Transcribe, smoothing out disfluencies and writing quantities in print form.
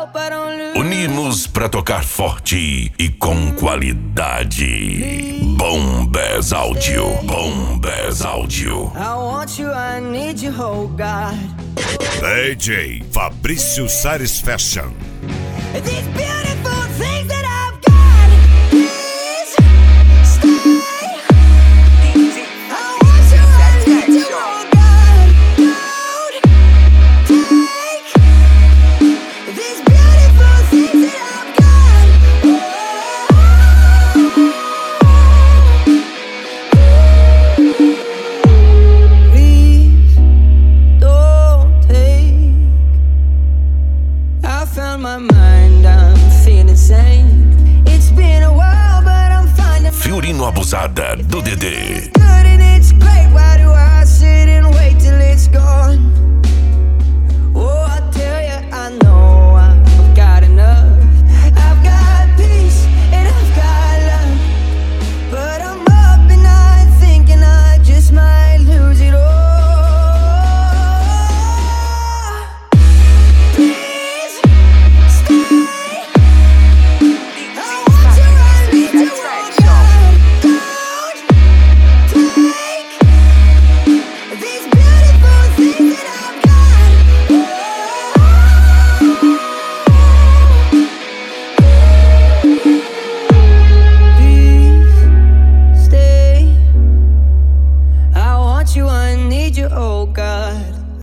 Unimos pra tocar forte e com qualidade. Bombas Áudio. Bombas Áudio. I want you, I need you, oh God. DJ Fabrício Satisfaction. These beautiful things that I've got, please stay. I want you, I need you, oh God. Don't take these beautiful things that I've got. Please don't take. I found my mind, I'm feeling sane. It's been a while, but I'm finding Fiorino Abusada do Dedê. good.